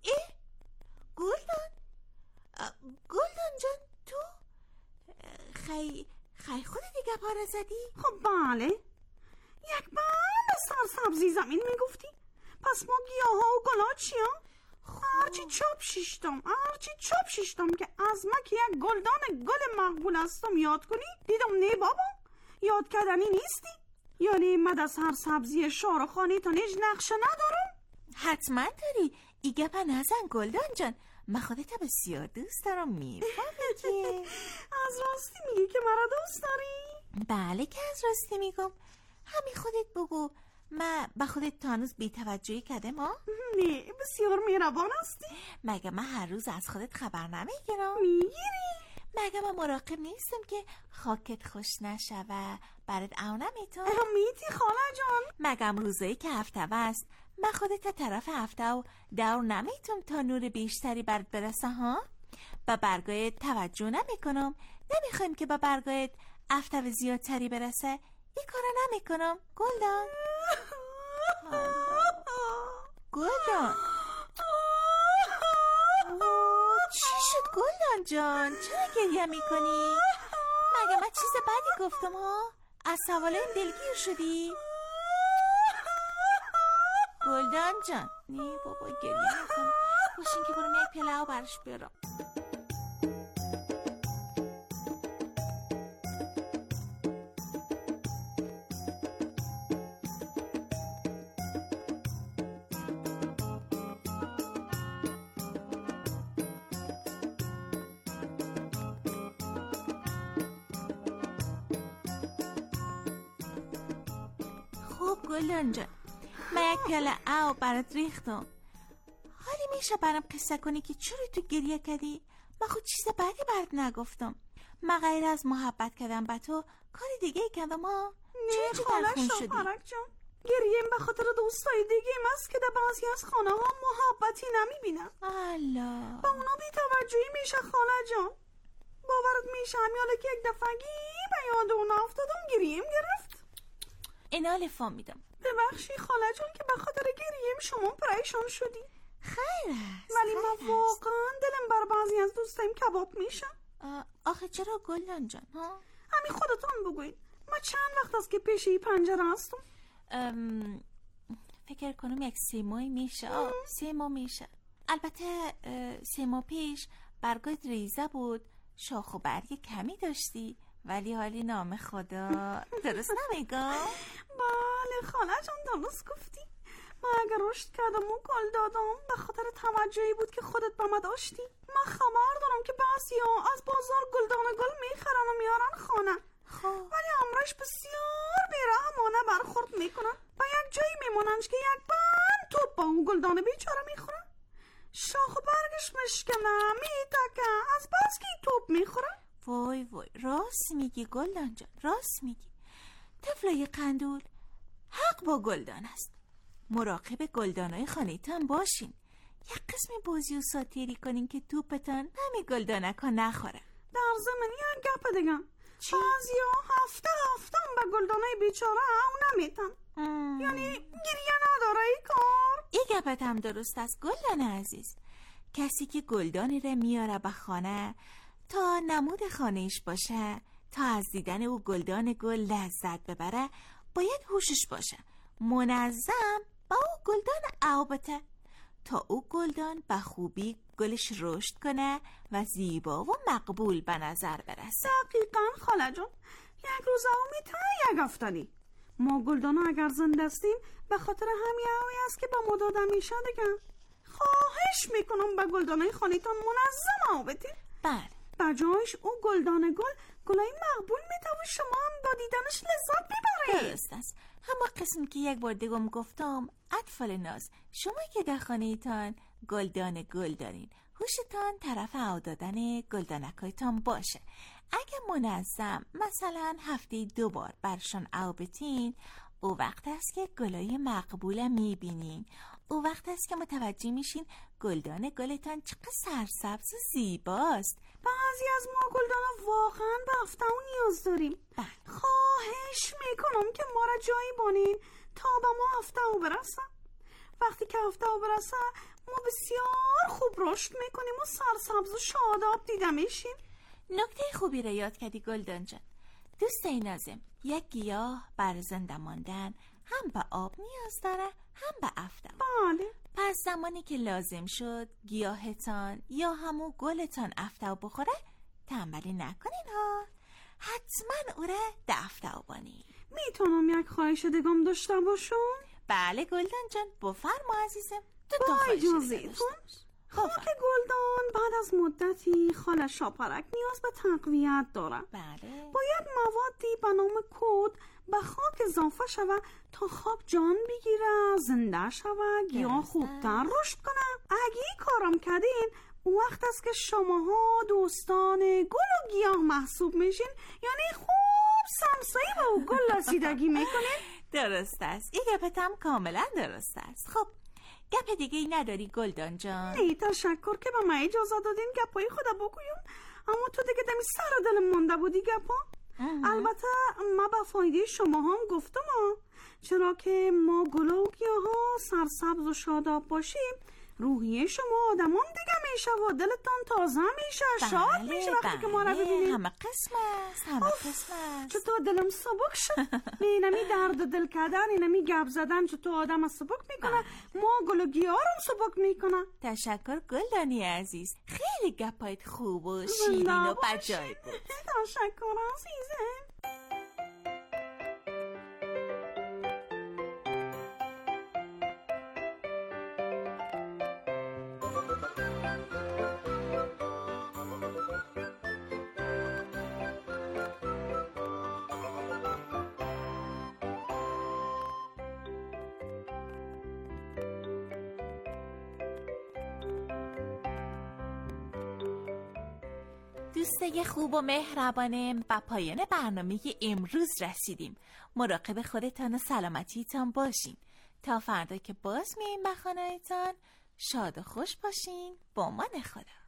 گلدان جان تو؟ خی خود دیگه پاره زدی؟ خب بله، یک بند سرسبزی زمین میگفتی. پس ما گیاه ها و گلا چی ها؟ هرچی چاپ شیشتم که از ما که یک گلدان گل مقبول هستم یاد کنی. دیدم نه بابا، یاد کردنی نیستی. یعنی من از سرسبزی شارخانی تا نیج نقشه ندارم؟ حتما داری. ایگه پا نزن گلدان جان، من خودت بسیار دوست دارم. میفهمی که از راستی میگی که مرا دوست داری؟ بله که از راستی میگم. همین خودت بگو، من به خودت تا هنوز بی‌توجهی کردم؟ نه بسیار مهربان هستی. مگه من هر روز از خودت خبر نمیگیرم؟ میگیری. مگه من مراقب نیستم که خاکت خوش نشه و برات او نمیتون؟ میتی خاله جان. مگم روزایی که هفته است من خودت تا طرف هفته و دور نمیتونم تا نور بیشتری برات برسه ها؟ با برگایت توجه نمیکنم. نمیخوایم که با برگایت هفته زیادتری برسه. این کارا نمیکنم گلدان. گلدان چی شد گلدان گلدان جان چرا گریه میکنی؟ مگه من چیز بدی گفتم ها؟ از سوالم دلگیر شدی؟ گلدان جان نه بابا گریه نکن. باشین که برم یک پیاله آب برش بیارم. خب گلدان جان من یک پیاله آب برات ریختم. حالی میشه برام قصه کنی که چرا تو گریه کردی؟ من خود چیز بدی برات نگفتم. من غیر از محبت کردم به تو کاری دیگه ای کردم ها؟ نه خاله شاپرک جان گریم به خاطر دوستای دیگه است که در بعضی از خانه ها محبتی نمیبینن. الله با اونا بی‌توجهی میشه خاله جان. باورت میشه همیاله که یک دفعگی به یاد اونا افتادم گریم گرفت. اینا لفا میدم. ببخشی خاله جان که به خاطر گریم شما پریشان شدی. خیر است ولی من واقعا دلم بر بعضی از دوستایم کباب میشم. آخه چرا گلدان جان ها؟ همین خودتون بگوین. من چند وقت است که پیش این پنجره هستم؟ فکر کنم یک 3 ماه میشه. 3 ماه میشه. البته 3 ماه پیش برگات ریزه بود، شاخ و برگ کمی داشتی، ولی حالی نام خدا درست نمیگم؟ بله خاله جان درست گفتی. من اگر رشد کردم و گل دادم به خاطر توجهی بود که خودت به من داشتی. من خبر دارم که بعضیا از بازار گلدان گل میخرن و میارن خانه، ولی امرش بسیار بیرحمانه برخورد میکنن و یک جایی میمونن که یک بند توپ با اون گلدان بیچاره میخورن. شاخ و برگش مشکنه میتکه از بس که توپ میخورن. وای وای راست میگی گلدان جان، راست میگی. طفلای قندول حق با گلدان است. مراقب گلدانای خانه‌تان باشین. یک قسم بازی و ساتیری کنین که توپتان همین گلدانکا نخوره. در ضمن یک گپ دیگه، بعضیا هفته به گلدانای بیچاره او نمیتن. یعنی گریه نداره ای کار. این گپت هم درست است گلدان عزیز. کسی که گلدانی را میاره به خانه تا نمود خانهش باشه، تا از دیدن او گلدان گل لذت ببره، باید هوشش باشه، منظم با او گلدان آبته، تا او گلدان به خوبی گلش رشد کنه و زیبا و مقبول به نظر برسه. دقیقاً خاله جان. یک روز میتونه یک هفتنی. ما گلدانا اگر زنده استیم به خاطر همین هایی است که با ما داده میشه دیگه. خواهش میکنم به گلدانای خانیتان منظم آبتین. بله. بجایش او گلدان گل گلای مقبول میتونه شما هم با دیدنش لذت ببرید. درست است. همه قسم که یک بار دیگم گفتم، اطفال ناز، شما که در خانه‌تان گلدان گل دارین، هوشتان طرف آب دادن گلدانکایتان باشه. اگه منظم مثلا هفته 2 بار برشان آب بتین، او وقت است که گلای مقبول میبینین. او وقت است که متوجه میشین گلدان گلتان چقدر سرسبز و زیباست. بعضی از ما گلدان واقعا به هفته نیاز داریم. خواهش میکنم که ما را جایی بانین تا به ما هفته برسه. وقتی که هفته برسه ما بسیار خوب رشد میکنیم و سرسبز و شاداب دیده میشیم. نکته خوبی را یاد کردی گلدان جان. دوستای نازم، یک گیاه بر زنده ماندن هم به آب نیاز داره هم به افتم. بله. پس زمانی که لازم شد گیاهتان یا همون گلتان افتو بخوره، تنبلی نکنین ها، حتما او را دفتو بانید. میتونم یک خواهش دیگم داشته باشم؟ بله گلدان جان بفرما عزیزم. با اجازهتون خاک گلدان بعد از مدتی خاله شاپرک نیاز به تقویت داره. بله. باید موادی به نام کود به خاک اضافه شود تا خاک جان بگیره، زنده شود، گیاه خوبتر رشد کنه. اگه کارم کردین اون وقت است که شماها دوستان گل و گیاه محسوب میشین، یعنی خوب سمسایی با او گل رسیدگی میکنین. درست است. این گپتم کاملا درست است. خب گپ دیگه ای نداری گلدان جان؟ نه تشکر که به من اجازه دادین گپای خدا بگویم. اما تو دیگه دمی سر دلم مونده بودی گپا. البته ما به فایده شما هم گفتم چرا که ما گل و گیاه ها سرسبز و شاداب باشیم، روحیه شما آدمان دیگه میشه و دلتان تازه میشه، شاد میشه وقتی که ما رو ببینید. همه قسم است. چطور دلم سبک شد. اینمی درد و دل کردن، اینمی گپ زدن چطور آدم سبک میکنه. ما گل و گیارم سبک میکنه. تشکر گلدانی عزیز، خیلی گپایت خوب و شیرین و بجای بود. تشکر عزیزم. دوستای خوب و مهربانم، به پایان برنامه امروز رسیدیم. مراقب خودتان و سلامتیتان باشین. تا فردا که باز میاییم به خانه‌تان، شاد و خوش باشین. با امان خدا.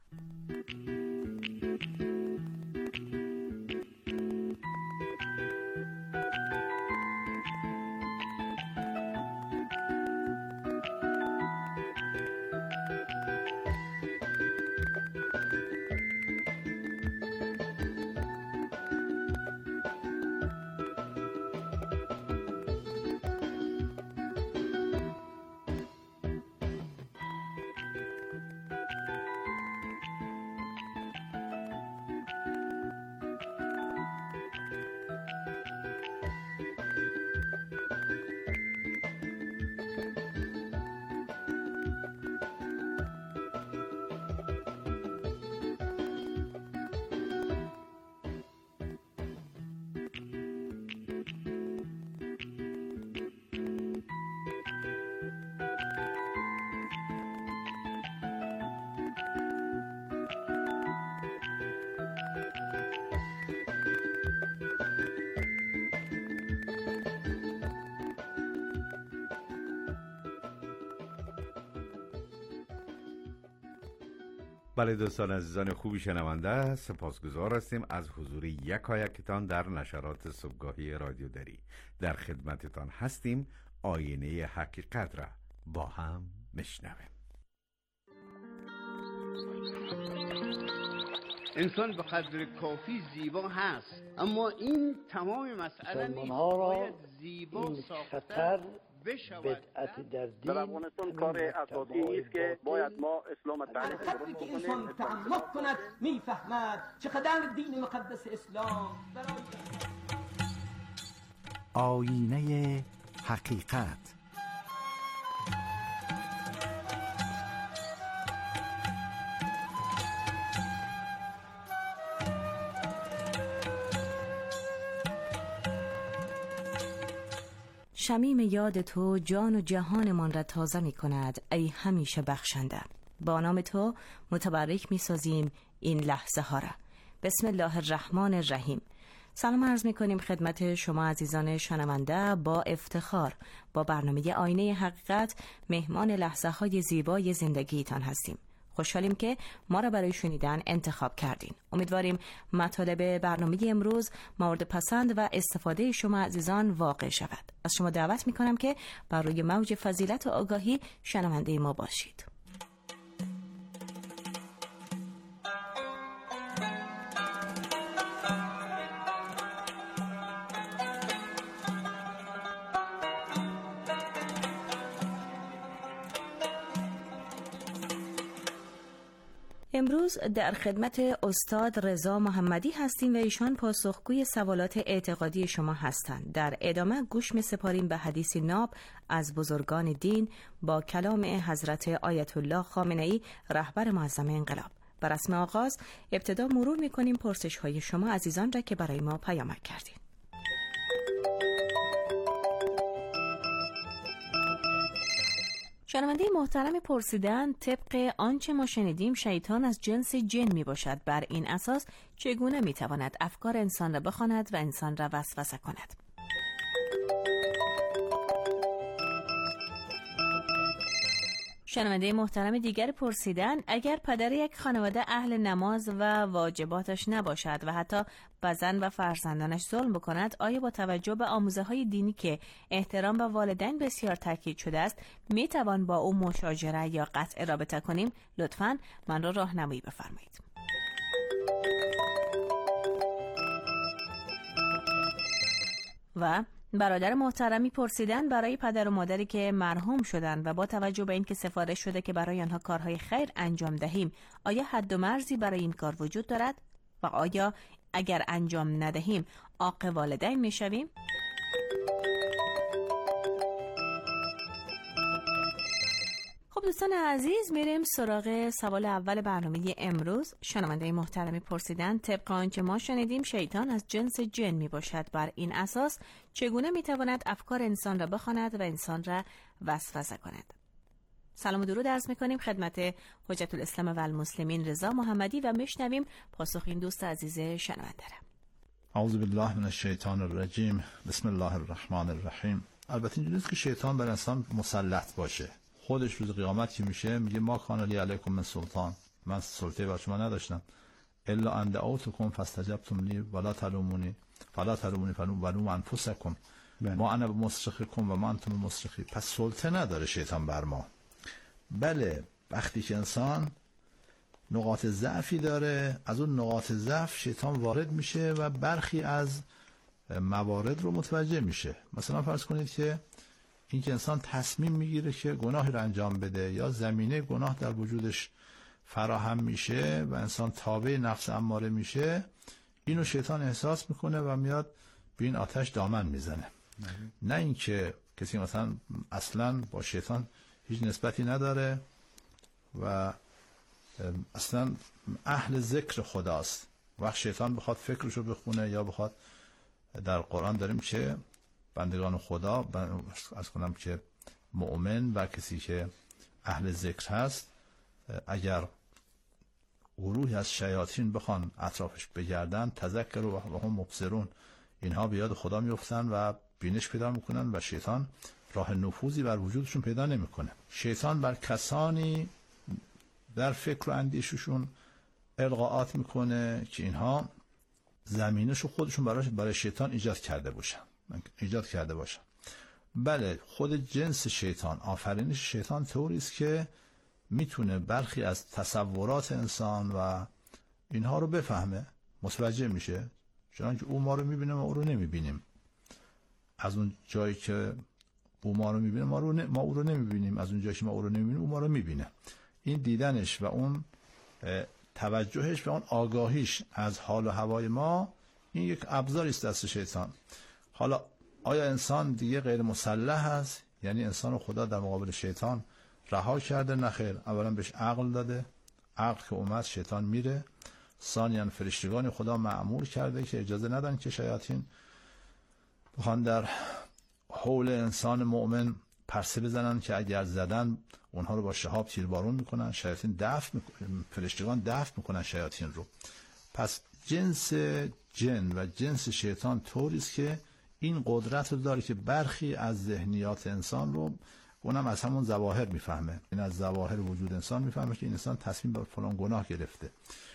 بله دوستان عزیزان خوبی شنونده، سپاسگزار هستیم از حضور یکایکتان در نشرات صبحگاهی رادیو دری. در خدمتتان هستیم. آینه حقیقت را با هم میشنویم. انسان به قدر کافی زیبا هست، اما این تمام مسئله نیست. باید زیبا ساختن بدعت در دین در افغانستان کار اساسی نیست که باید ما اسلام تعریف درست بکنیم. انسان تعمق کند میفهمد چقدر دین مقدس اسلام آینه حقیقت. شمیم یاد تو جان و جهانمان را تازه می کند ای همیشه بخشنده. با نام تو متبرک می سازیم این لحظه ها را. بسم الله الرحمن الرحیم. سلام عرض می کنیم خدمت شما عزیزان شنونده. با افتخار با برنامه آینه حقیقت مهمان لحظه های زیبای زندگیتان هستیم. خوشحالیم که ما را برای شنیدن انتخاب کردین. امیدواریم مطالب برنامه امروز مورد پسند و استفاده شما عزیزان واقع شود. از شما دعوت میکنم که بر روی موج فضیلت و آگاهی شنونده ما باشید. امروز در خدمت استاد رضا محمدی هستیم و ایشان پاسخگوی سوالات اعتقادی شما هستند. در ادامه گوش می‌سپاریم به حدیث ناب از بزرگان دین با کلام حضرت آیت الله خامنه‌ای رهبر معظم انقلاب. بر رسم آغاز ابتدا مرور می‌کنیم پرسش‌های شما عزیزان را که برای ما پیامک کردید. شنونده محترم پرسیدن طبق آنچه ما شنیدیم شیطان از جنس جن می باشد. بر این اساس چگونه می تواند افکار انسان را بخواند و انسان را وسوسه کند؟ شنونده محترم دیگر پرسیدن اگر پدر یک خانواده اهل نماز و واجباتش نباشد و حتی به زن و فرزندانش ظلم بکند، آیا با توجه به آموزه های دینی که احترام به والدین بسیار تاکید شده است می توان با او مشاجره یا قطع رابطه کنیم؟ لطفاً من را راهنمایی بفرمایید. و برادر محترمی پرسیدن برای پدر و مادری که مرحوم شدند و با توجه به اینکه سفارش شده که برای آنها کارهای خیر انجام دهیم، آیا حد و مرزی برای این کار وجود دارد و آیا اگر انجام ندهیم عاق والدین میشویم؟ خب دوستان عزیز، میریم سراغ سوال اول برنامه امروز. شنونده محترمی پرسیدن طبق آنچه ما شنیدیم شیطان از جنس جن می باشد. بر این اساس چگونه می تواند افکار انسان را بخواند و انسان را وسوسه کند؟ سلام و درود عرض می کنیم خدمت حجت الاسلام و المسلمین رضا محمدی و میشنویم پاسخ این دوست عزیز شنونده را. اعوذ بالله من الشیطان الرجیم. بسم الله الرحمن الرحیم. البته اینجوری است که شیطان بر انسان مسلط باشه. خودش روز قیامت که میشه میگه ما کان لی علیکم من سلطان، من سلطه بر شما نداشتم، الا ان دعوتکم فاستجبتم لی ولا تلومونی ولوموا انفسکم ما انا بمصرخکم و ما انتم بمصرخی. پس سلطه نداره شیطان بر ما. بله، وقتی که انسان نقاط ضعفی داره، از اون نقاط ضعف شیطان وارد میشه و برخی از موارد رو متوجه میشه. مثلا فرض کنید که این که انسان تصمیم میگیره که گناهی رو انجام بده یا زمینه گناه در وجودش فراهم میشه و انسان تابع نفس اماره میشه، اینو شیطان احساس میکنه و میاد به این آتش دامن میزنه. نه اینکه کسی مثلا اصلا با شیطان هیچ نسبتی نداره و اصلا اهل ذکر خداست. وقت شیطان بخواد فکرشو بخونه یا بخواد، در قرآن داریم که بندگان خدا، از کنم که مؤمن و کسی که اهل ذکر هست، اگر گروهی از شیاطین بخوان اطرافش بگردن، تذکر و هم مبصرون، اینها به یاد خدا میفتن و بینش پیدا میکنن و شیطان راه نفوذی بر وجودشون پیدا نمیکنه. شیطان بر کسانی در فکر و اندیششون القاءات میکنه که اینها زمینشو خودشون برای شیطان ایجاد کرده باشن. بله، خود جنس شیطان، آفرینش شیطان طوری است که میتونه برخی از تصورات انسان و اینها رو بفهمه، متوجه میشه، چنانکه او ما رو میبینه ما او رو نمیبینیم. از اون جایی که او ما رو میبینه ما او رو نمیبینیم، از اون جایی که ما او رو نمیبینیم او ما رو میبینه. این دیدنش و اون توجهش و اون آگاهیش از حال و هوای ما، این یک ابزاری است دست شیطان. حالا آیا انسان دیگه غیر مسلح هست؟ یعنی انسان خدا در مقابل شیطان رها کرده؟ نه خیر. اولا بهش عقل داده، عقل که اومد شیطان میره. ثانیاً فرشتگان خدا مأمور کرده که اجازه ندن که شیاطین بخوان در حول انسان مؤمن پرسه بزنن که اگر زدن اونها رو با شهاب تیربارون میکنن، شیاطین فرشتگان دفع میکنن شیاطین رو. پس جنس جن و جنس شیطان طوری است که این قدرت رو داره که برخی از ذهنیات انسان رو، اونم از همون ظواهر میفهمه، این از ظواهر وجود انسان میفهمه که این انسان تصمیم بر فلان گناه گرفته.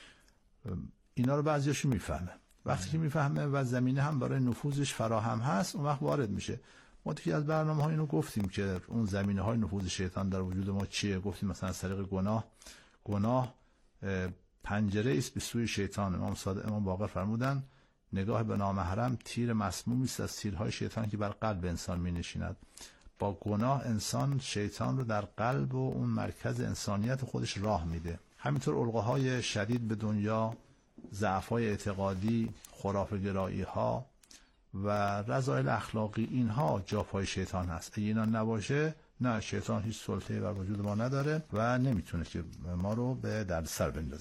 اینا رو بعضیاشو میفهمه. وقتی که میفهمه و زمینه هم برای نفوذش فراهم هست، اون وقت وارد میشه. ما توی از برنامه‌ها اینو گفتیم که اون زمینه‌های نفوذ شیطان در وجود ما چیه. گفتیم مثلا از طریق گناه پنجره است به سوی شیطان. امام باقر فرمودن نگاه به نامحرم تیر مسمومی است از تیرهای شیطان که بر قلب انسان می‌نشیند. با گناه انسان شیطان رو در قلب و اون مرکز انسانیت خودش راه میده. همینطور علقه‌های شدید به دنیا، ضعف‌های اعتقادی، خرافه‌گرایی‌ها و رذایل اخلاقی، اینها جاپای شیطان هست. اگه اینا نباشه، نه، شیطان هیچ سلطه‌ای بر وجود ما نداره و نمیتونه که ما رو به دردسر بندازه.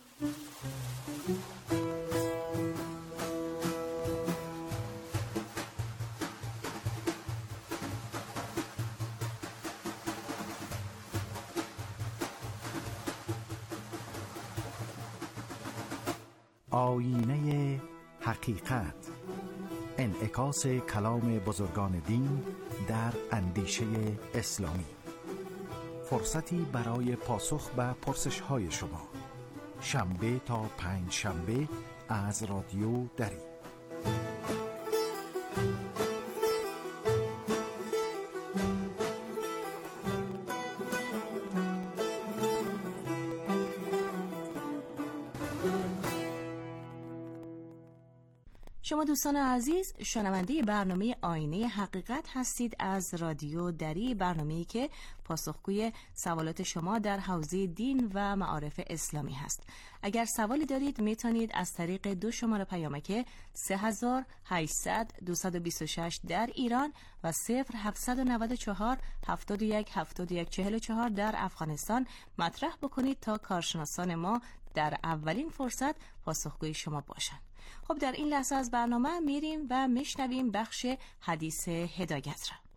آینه حقیقت، انعکاس کلام بزرگان دین در اندیشه اسلامی. فرصتی برای پاسخ به پرسش‌های شما. شنبه تا پنج شنبه از رادیو دری. شما دوستان عزیز شنونده برنامه آینه حقیقت هستید از رادیو دری، برنامه‌ای که پاسخگوی سوالات شما در حوزه دین و معارف اسلامی هست. اگر سوالی دارید میتونید از طریق 2 شماره پیامک 3800 226 در ایران و 0794 71 71 44 در افغانستان مطرح بکنید تا کارشناسان ما در اولین فرصت پاسخگوی شما باشند. خب در این لحظه از برنامه میریم و میشنویم بخش حدیث هدایت را.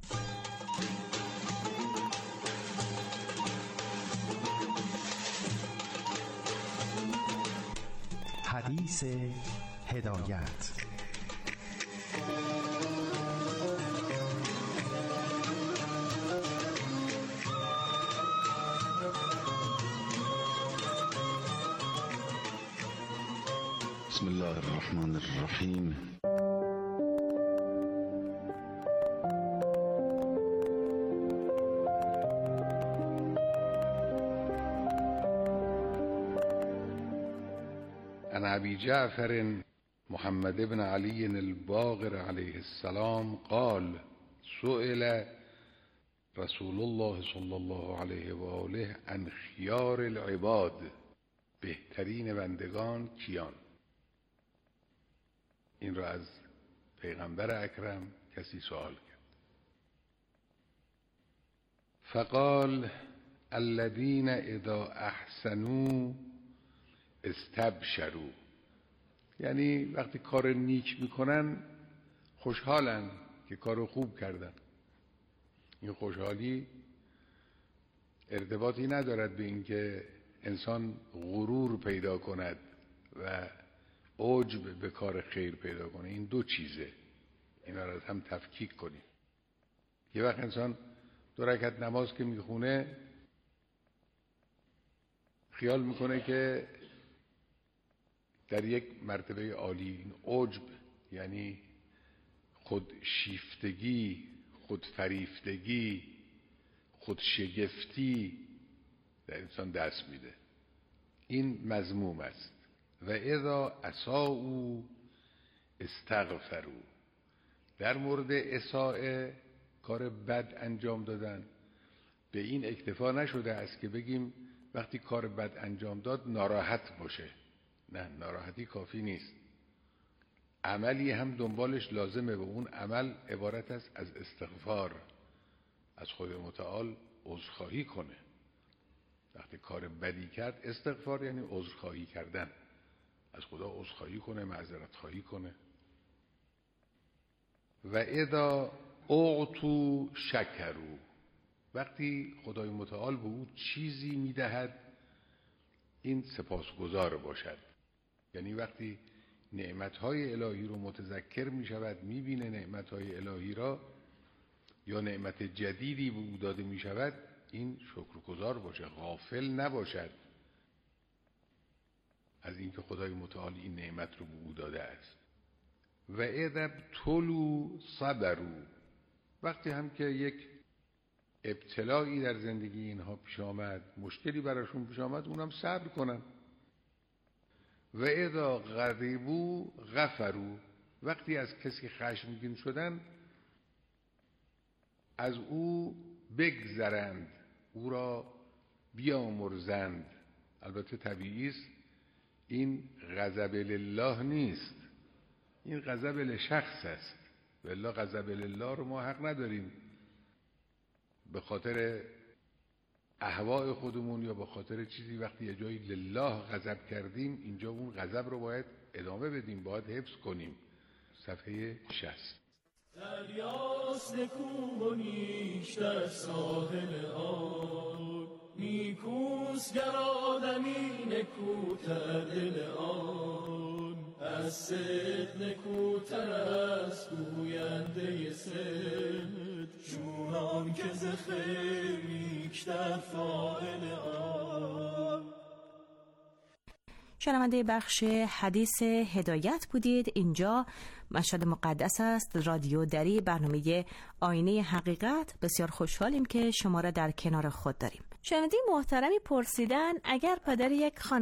حدیث هدایت. بسم الله الرحمن الرحیم. عن ابي جعفر محمد بن علي الباقر عليه السلام قال سئل رسول الله صلی الله علیه و آله عن خیار العباد، بهترین بندگان کیان؟ این را از پیغمبر اکرم کسی سوال کرد. فقال الذين اذا احسنوا استبشروا، یعنی وقتی کار نیک میکنن خوشحالن که کار خوب کردن. این خوشحالی ارتباطی ندارد به اینکه انسان غرور پیدا کند و عجب به کار خیر پیدا کنه. این دو چیزه، اینا را هم تفکیک کنیم. یه وقت انسان 2 رکعت نماز که میخونه خیال میکنه که در یک مرتبه عالی، این عجب یعنی خود شیفتگی، خود فریفتگی، خود شگفتی در انسان دست میده. این مذموم است. و اذا اساءوا استغفروا، در مورد اساءه، کار بد انجام دادن، به این اکتفا نشده است که بگیم وقتی کار بد انجام داد ناراحت باشه. نه، ناراحتی کافی نیست، عملی هم دنبالش لازمه و اون عمل عبارت است از استغفار، از خود متعال عذرخواهی کنه. وقتی کار بدی کرد استغفار یعنی عذرخواهی کردن، از خدا عذرخواهی کنه، معذرت خواهی کنه. و اذا اعطوا شکروا، وقتی خدای متعال به او چیزی میدهد این سپاسگزار باشد. یعنی وقتی نعمتهای الهی رو متذکر می شود، می بینه نعمتهای الهی را یا نعمت جدیدی به او داده می شود، این شکرگزار باشه، غافل نباشد از اینکه خدای متعال این نعمت رو به او داده است. و اذا ابتلوا صبروا، وقتی هم که یک ابتلایی در زندگی اینها پیش آمد، مشکلی براشون پیش آمد، اونم صبر کنن. و اذا غضبوا غفروا، وقتی از کسی خشمگین شدن از او بگذرند، او را بیامرزند. البته طبیعی است این غضب لله نیست، این غضب لشخص است. والله غضب لله رو ما حق نداریم به خاطر اهواء خودمون یا به خاطر چیزی. وقتی یه جایی لله غضب کردیم، اینجا اون غضب رو باید ادامه بدیم، باید حفظ کنیم. صفحه 60. دریاست نکو و نیشتر ساحل آن، نیکوست گر آدمی نکوتر دل آن، از صدق نکوتر است گوینده صدق، چونان که ز خیر بیشتر فاعل آن. شنونده بخش حدیث هدایت بودید. اینجا مشهد مقدس است، رادیو دری، برنامه آینه حقیقت. بسیار خوشحالیم که شما را در کنار خود داریم. شنونده محترمی پرسیدن اگر پدر یک